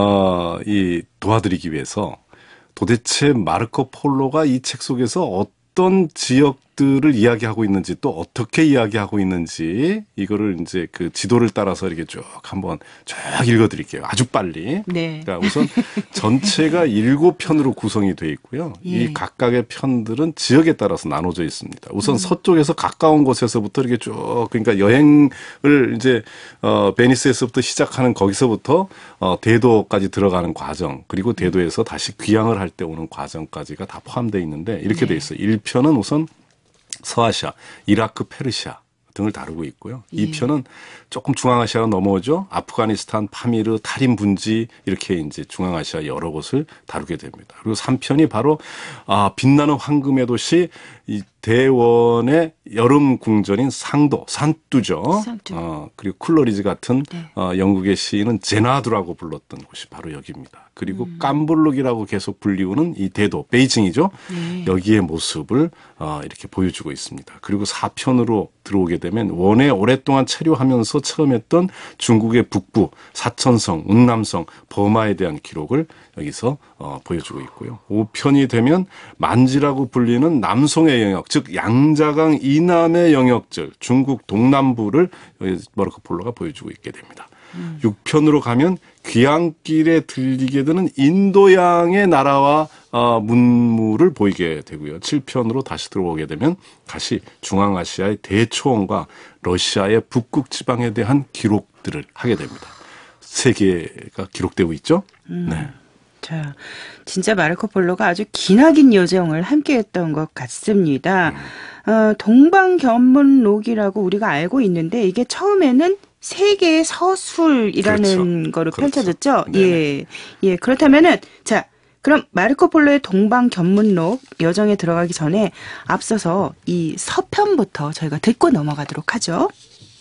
도와드리기 위해서 도대체 마르코 폴로가 이 책 속에서 어떤 지역들을 이야기하고 있는지 또 어떻게 이야기하고 있는지 이거를 이제 그 지도를 따라서 이렇게 쭉 한번 쭉 읽어드릴게요. 아주 빨리.
네.
그러니까 우선 전체가 7편으로 구성이 되어 있고요.
예.
이 각각의 편들은 지역에 따라서 나눠져 있습니다. 우선 서쪽에서 가까운 곳에서부터 이렇게 쭉 그러니까 여행을 이제 베니스에서부터 시작하는 거기서부터 대도까지 들어가는 과정 그리고 대도에서 다시 귀향을 할 때 오는 과정까지가 다 포함되어 있는데 이렇게 돼 있어요. 1편은 우선 서아시아, 이라크, 페르시아 등을 다루고 있고요.
예.
2편은 조금 중앙아시아로 넘어오죠. 아프가니스탄, 파미르, 타림 분지 이렇게 이제 중앙아시아 여러 곳을 다루게 됩니다. 그리고 3편이 바로 빛나는 황금의 도시 이 대원의 여름 궁전인 산뚜죠.
산뚜.
그리고 쿨러리즈 같은
네.
영국의 시인은 제나두라고 불렀던 곳이 바로 여기입니다. 그리고 깜블룩이라고 계속 불리우는 이 대도 베이징이죠.
네.
여기의 모습을 이렇게 보여주고 있습니다. 그리고 4편으로 들어오게 되면 원에 오랫동안 체류하면서 처음 했던 중국의 북부, 사천성, 운남성, 버마에 대한 기록을 여기서 보여주고 있고요. 5편이 되면 만지라고 불리는 남송의 영역, 즉 양자강 이남의 영역들, 중국 동남부를 마르코 폴로가 보여주고 있게 됩니다. 6편으로 가면 귀향길에 들리게 되는 인도양의 나라와 문물을 보이게 되고요. 7편으로 다시 들어오게 되면 다시 중앙아시아의 대초원과 러시아의 북극 지방에 대한 기록들을 하게 됩니다. 세 개가 기록되고 있죠. 네.
자, 진짜 마르코 폴로가 아주 기나긴 여정을 함께했던 것 같습니다. 동방견문록이라고 우리가 알고 있는데 이게 처음에는 세계의 서술이라는
그렇죠.
거로
그렇죠.
펼쳐졌죠.
네네.
예, 예. 그렇다면은 자, 그럼 마르코 폴로의 동방견문록 여정에 들어가기 전에 앞서서 이 서편부터 저희가 듣고 넘어가도록 하죠.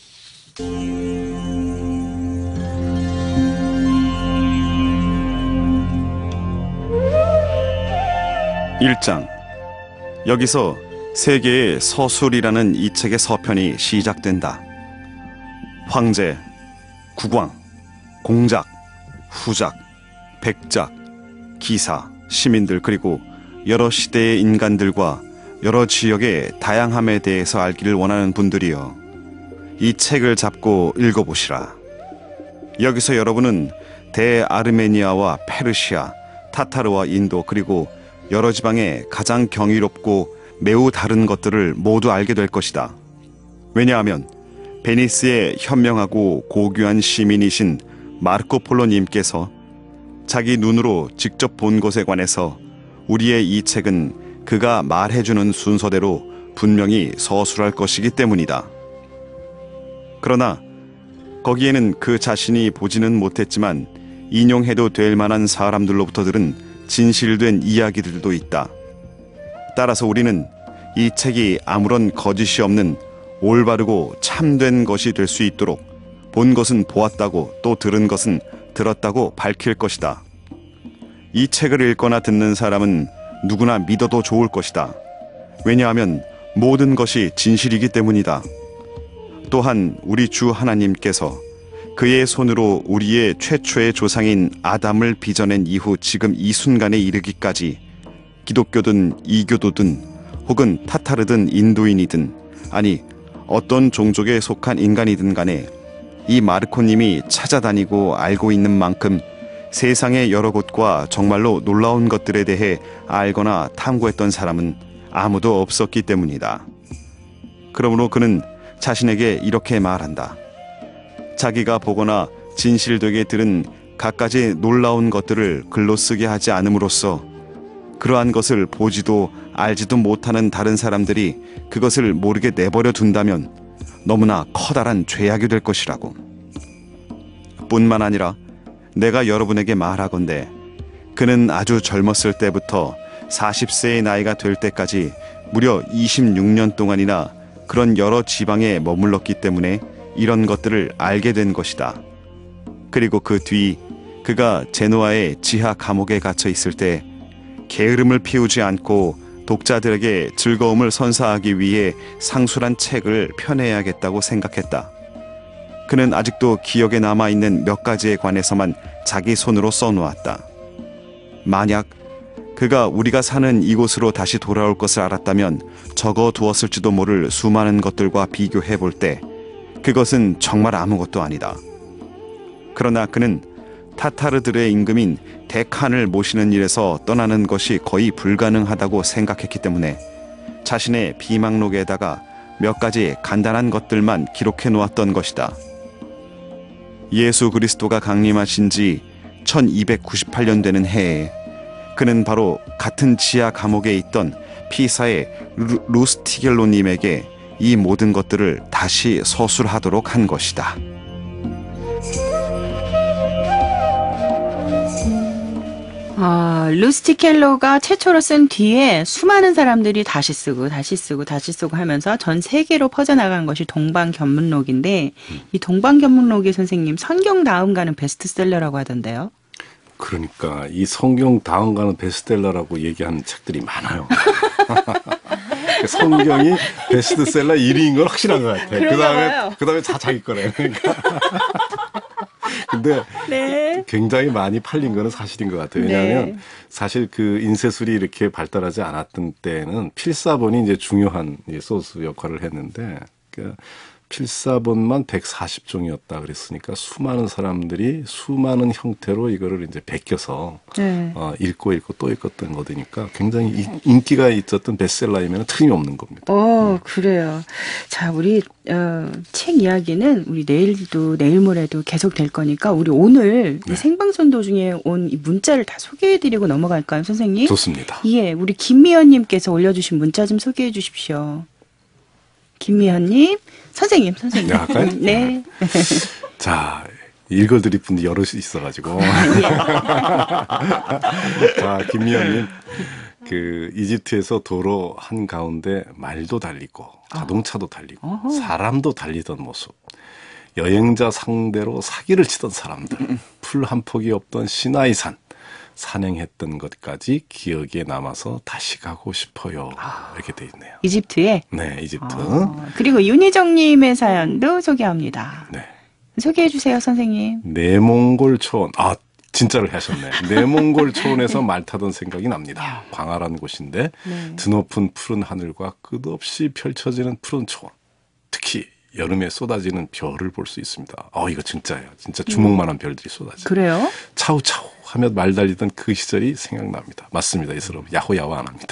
1장. 여기서 세계의 서술이라는 이 책의 서편이 시작된다. 황제, 국왕, 공작, 후작, 백작, 기사, 시민들 그리고 여러 시대의 인간들과 여러 지역의 다양함에 대해서 알기를 원하는 분들이여 이 책을 잡고 읽어보시라. 여기서 여러분은 대아르메니아와 페르시아, 타타르와 인도 그리고 여러 지방의 가장 경이롭고 매우 다른 것들을 모두 알게 될 것이다. 왜냐하면 베니스의 현명하고 고귀한 시민이신 마르코폴로님께서 자기 눈으로 직접 본 것에 관해서 우리의 이 책은 그가 말해주는 순서대로 분명히 서술할 것이기 때문이다. 그러나 거기에는 그 자신이 보지는 못했지만 인용해도 될 만한 사람들로부터 들은 진실된 이야기들도 있다. 따라서 우리는 이 책이 아무런 거짓이 없는 올바르고 참된 것이 될 수 있도록 본 것은 보았다고 또 들은 것은 들었다고 밝힐 것이다. 이 책을 읽거나 듣는 사람은 누구나 믿어도 좋을 것이다. 왜냐하면 모든 것이 진실이기 때문이다. 또한 우리 주 하나님께서 그의 손으로 우리의 최초의 조상인 아담을 빚어낸 이후 지금 이 순간에 이르기까지 기독교든 이교도든 혹은 타타르든 인도인이든 아니 어떤 종족에 속한 인간이든 간에 이 마르코님이 찾아다니고 알고 있는 만큼 세상의 여러 곳과 정말로 놀라운 것들에 대해 알거나 탐구했던 사람은 아무도 없었기 때문이다. 그러므로 그는 자신에게 이렇게 말한다. 자기가 보거나 진실되게 들은 갖가지 놀라운 것들을 글로 쓰게 하지 않음으로써 그러한 것을 보지도 알지도 못하는 다른 사람들이 그것을 모르게 내버려 둔다면 너무나 커다란 죄악이 될 것이라고. 뿐만 아니라 내가 여러분에게 말하건대 그는 아주 젊었을 때부터 40세의 나이가 될 때까지 무려 26년 동안이나 그런 여러 지방에 머물렀기 때문에 이런 것들을 알게 된 것이다. 그리고 그 뒤 그가 제노아의 지하 감옥에 갇혀 있을 때 게으름을 피우지 않고 독자들에게 즐거움을 선사하기 위해 상술한 책을 펴내야겠다고 생각했다. 그는 아직도 기억에 남아있는 몇 가지에 관해서만 자기 손으로 써놓았다. 만약 그가 우리가 사는 이곳으로 다시 돌아올 것을 알았다면 적어 두었을지도 모를 수많은 것들과 비교해 볼 때 그것은 정말 아무것도 아니다. 그러나 그는 타타르들의 임금인 데칸을 모시는 일에서 떠나는 것이 거의 불가능하다고 생각했기 때문에 자신의 비망록에다가 몇 가지 간단한 것들만 기록해 놓았던 것이다. 예수 그리스도가 강림하신 지 1298년 되는 해에 그는 바로 같은 지하 감옥에 있던 피사의 루스티겔로님에게 이 모든 것들을 다시 서술하도록 한 것이다.
루스티켈로가 최초로 쓴 뒤에 수많은 사람들이 다시 쓰고 하면서 전 세계로 퍼져나간 것이 동방견문록인데 이 동방견문록이 선생님 성경 다음 가는 베스트셀러라고 하던데요.
그러니까 이 성경 다음 가는 베스트셀러라고 얘기하는 책들이 많아요. 성경이 베스트셀러 1위인 건 확실한 것 같아요. 그다음에 다 자기 거래요. 그러니까. 근데
네.
굉장히 많이 팔린 거는 사실인 것 같아요. 왜냐하면 사실 그 인쇄술이 이렇게 발달하지 않았던 때는 필사본이 이제 중요한 소스 역할을 했는데 그 필사본만 140종이었다 그랬으니까 수많은 사람들이 수많은 형태로 이거를 이제 베껴서 읽고 또 읽었던 거니까 굉장히 인기가 있었던 베스트셀러이면 틀림없는 겁니다.
그래요. 자, 우리 책 이야기는 우리 내일도 내일 모레도 계속 될 거니까 우리 오늘 이 생방송 도중에 온 이 문자를 다 소개해드리고 넘어갈까요, 선생님?
좋습니다.
예, 우리 김미연님께서 올려주신 문자 좀 소개해 주십시오. 김미연님, 선생님.
네, 할까요?
네.
자, 읽어드릴 분이 여럿이 있어가지고. 자, 김미연님. 그 이집트에서 도로 한가운데 말도 달리고 자동차도 달리고 사람도 달리던 모습. 여행자 상대로 사기를 치던 사람들. 풀 한 폭이 없던 시나이산. 산행했던 것까지 기억에 남아서 다시 가고 싶어요. 이렇게 돼 있네요.
이집트에?
네, 이집트.
그리고 윤희정님의 사연도 소개합니다.
네.
소개해 주세요, 선생님.
내몽골 초원. 진짜를 하셨네. 내몽골 초원에서 말 타던 생각이 납니다. 광활한 곳인데 드높은 푸른 하늘과 끝없이 펼쳐지는 푸른 초원. 특히 여름에 쏟아지는 별을 볼 수 있습니다. 이거 진짜예요. 진짜 주먹만한 별들이 쏟아져요.
그래요?
차우차우 하며 말 달리던 그 시절이 생각납니다. 맞습니다. 이 사람 야호야호 안 합니다.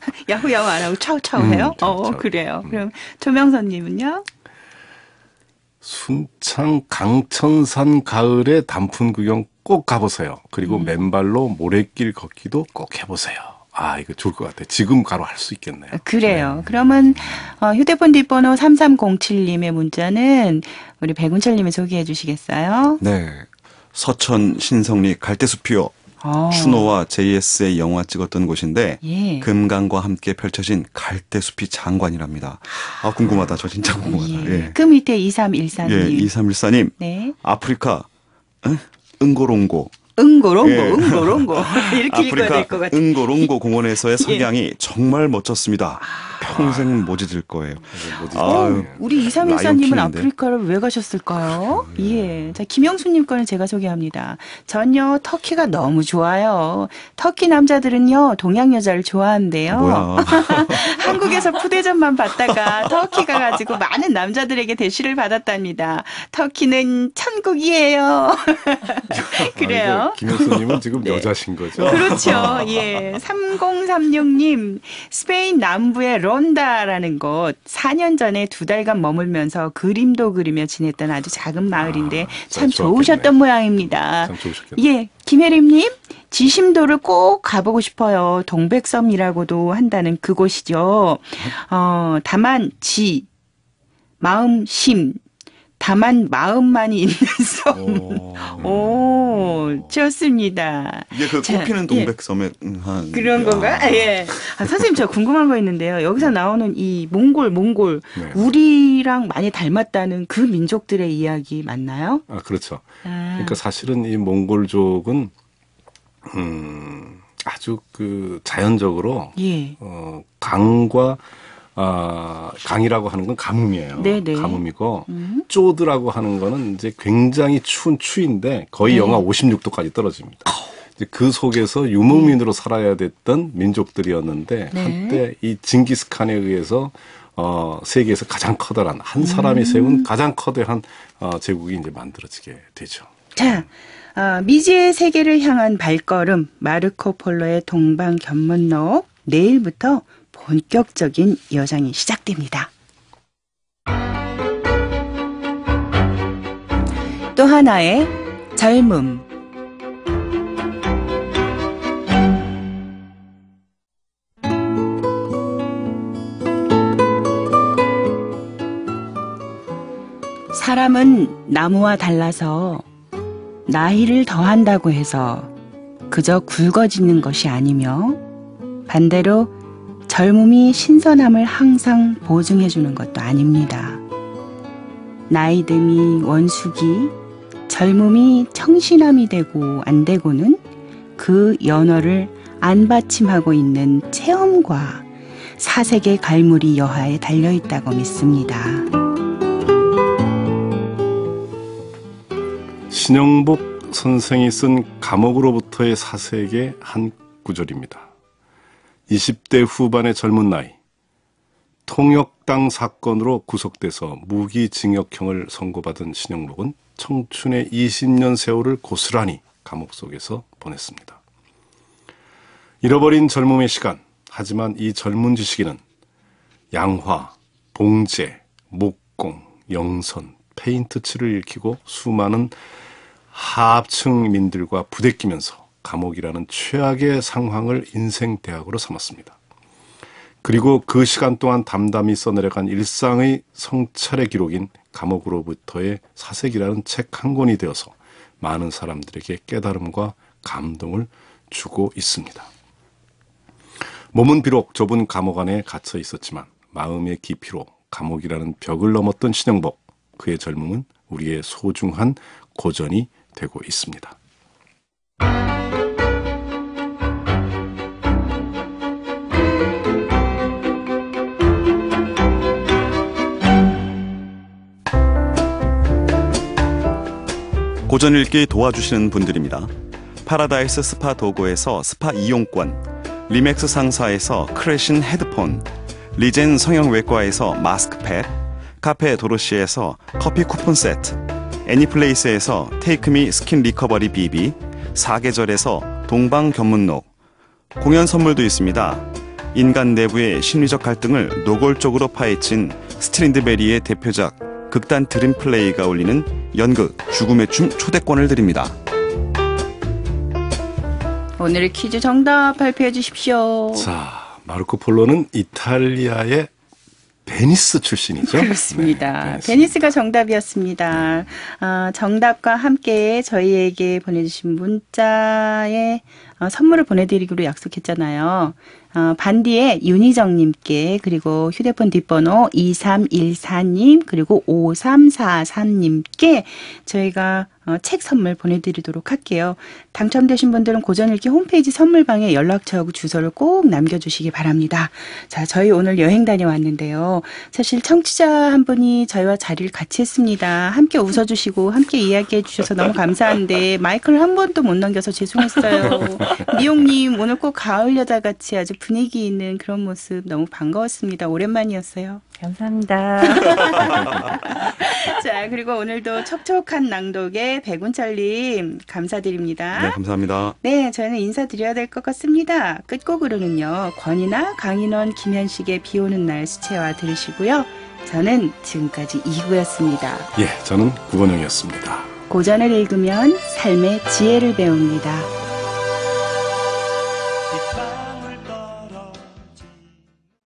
야호야호 안 하고 차우차우 해요?
차우차우.
그래요. 그럼 조명선님은요?
순창 강천산 가을에 단풍 구경 꼭 가보세요. 그리고 맨발로 모래길 걷기도 꼭 해보세요. 아, 이거 좋을 것 같아요. 지금 바로 할 수 있겠네요.
그래요. 그러면 휴대폰 뒷번호 3307님의 문자는 우리 백운철님이 소개해 주시겠어요?
네. 서천 신성리 갈대숲이요. 추노와 JS의 영화 찍었던 곳인데
예.
금강과 함께 펼쳐진 갈대숲이 장관이랍니다. 아, 궁금하다. 저 진짜 궁금하다. 예.
그 밑에 2314님.
예, 2314님.
네.
아프리카 응고롱고.
응고롱고,
예.
응고롱고. 이렇게 읽어야 될 것
아프리카
같아요.
응고롱고 공원에서의 석양이 정말 멋졌습니다. 평생 못 잊을 거예요. 아유,
우리 2314님은
라이온킹인데.
아프리카를 왜 가셨을까요? 예. 자, 김영수님 거는 제가 소개합니다. 전요, 터키가 너무 좋아요. 터키 남자들은요, 동양 여자를 좋아한대요.
뭐야.
한국에서 푸대접만 받다가 터키 가가지고 많은 남자들에게 대시를 받았답니다. 터키는 천국이에요. 그래요.
김효수님은 지금 여자신 거죠?
그렇죠. 예. 3036님, 스페인 남부의 론다라는 곳, 4년 전에 2달간 머물면서 그림도 그리며 지냈던 아주 작은 마을인데 참 좋으셨던 모양입니다.
참 좋으셨겠네요.
예. 김혜림님, 지심도를 꼭 가보고 싶어요. 동백섬이라고도 한다는 그곳이죠. 다만, 마음, 심. 다만 마음만이 있는 섬. 오, 좋습니다.
이게 그
자,
꽃피는 동백섬에 한
그런 건가? 예. 선생님, 저 궁금한 거 있는데요. 여기서 나오는 이 몽골,
네.
우리랑 많이 닮았다는 그 민족들의 이야기 맞나요?
아, 그렇죠. 그러니까 사실은 이 몽골족은 아주 그 자연적으로
예.
강과 강이라고 하는 건 가뭄이에요.
네네.
가뭄이고 쪼드라고 하는 거는 이제 굉장히 추운 추위인데 거의
네.
영하 56도까지 떨어집니다. 이제 그 속에서 유목민으로 살아야 됐던 민족들이었는데
네.
한때 이 징기스칸에 의해서 세계에서 가장 커다란 한 사람이 세운 가장 커다란 제국이 이제 만들어지게 되죠.
자, 미지의 세계를 향한 발걸음, 마르코 폴로의 동방견문록, 내일부터 본격적인 여정이 시작됩니다. 또 하나의 젊음. 사람은 나무와 달라서 나이를 더한다고 해서 그저 굵어지는 것이 아니며 반대로 젊음이 신선함을 항상 보증해주는 것도 아닙니다. 나이듦이 원숙이, 젊음이 청신함이 되고 안 되고는 그 연어를 안 받침하고 있는 체험과 사색의 갈무리 여하에 달려있다고 믿습니다.
신영복 선생이 쓴 감옥으로부터의 사색의 한 구절입니다. 20대 후반의 젊은 나이, 통역당 사건으로 구속돼서 무기징역형을 선고받은 신영복은 청춘의 20년 세월을 고스란히 감옥 속에서 보냈습니다. 잃어버린 젊음의 시간, 하지만 이 젊은 지식인은 양화, 봉제, 목공, 영선, 페인트칠을 읽히고 수많은 하층민들과 부대끼면서 감옥이라는 최악의 상황을 인생 대학으로 삼았습니다. 그리고 그 시간 동안 담담히 써내려간 일상의 성찰의 기록인 감옥으로부터의 사색이라는 책 한 권이 되어서 많은 사람들에게 깨달음과 감동을 주고 있습니다. 몸은 비록 좁은 감옥 안에 갇혀 있었지만 마음의 깊이로 감옥이라는 벽을 넘었던 신영복, 그의 젊음은 우리의 소중한 고전이 되고 있습니다.
고전 읽기 도와주시는 분들입니다. 파라다이스 스파 도고에서 스파 이용권, 리맥스 상사에서 크래신 헤드폰, 리젠 성형외과에서 마스크팩, 카페 도로시에서 커피 쿠폰 세트, 애니플레이스에서 테이크미 스킨 리커버리 비비, 사계절에서 동방견문록, 공연 선물도 있습니다. 인간 내부의 심리적 갈등을 노골적으로 파헤친 스트린드베리의 대표작 극단 드림 플레이가 올리는 연극 죽음의 춤 초대권을 드립니다.
오늘의 퀴즈 정답 발표해 주십시오.
자, 마르코 폴로는 이탈리아의 베니스 출신이죠?
그렇습니다.
네,
베니스가 정답이었습니다. 정답과 함께 저희에게 보내주신 문자에 선물을 보내드리기로 약속했잖아요. 반디의 윤희정님께, 그리고 휴대폰 뒷번호 2314님, 그리고 5343님께 저희가 책 선물 보내드리도록 할게요. 당첨되신 분들은 고전읽기 홈페이지 선물방에 연락처하고 주소를 꼭 남겨주시기 바랍니다. 자, 저희 오늘 여행 다녀왔는데요. 사실 청취자 한 분이 저희와 자리를 같이 했습니다. 함께 웃어주시고 함께 이야기해 주셔서 너무 감사한데 마이크를 한 번도 못 넘겨서 죄송했어요. 미용님, 오늘 꼭 가을 여자같이 아주 분위기 있는 그런 모습 너무 반가웠습니다. 오랜만이었어요.
감사합니다.
자, 그리고 오늘도 촉촉한 낭독에 백운철님 감사드립니다.
네, 감사합니다.
네, 저희는 인사드려야 될 것 같습니다. 끝곡으로는요, 권이나 강인원, 김현식의 비 오는 날 수채화 들으시고요. 저는 지금까지 2부였습니다.
예, 저는 구건영이었습니다.
고전을 읽으면 삶의 지혜를 배웁니다.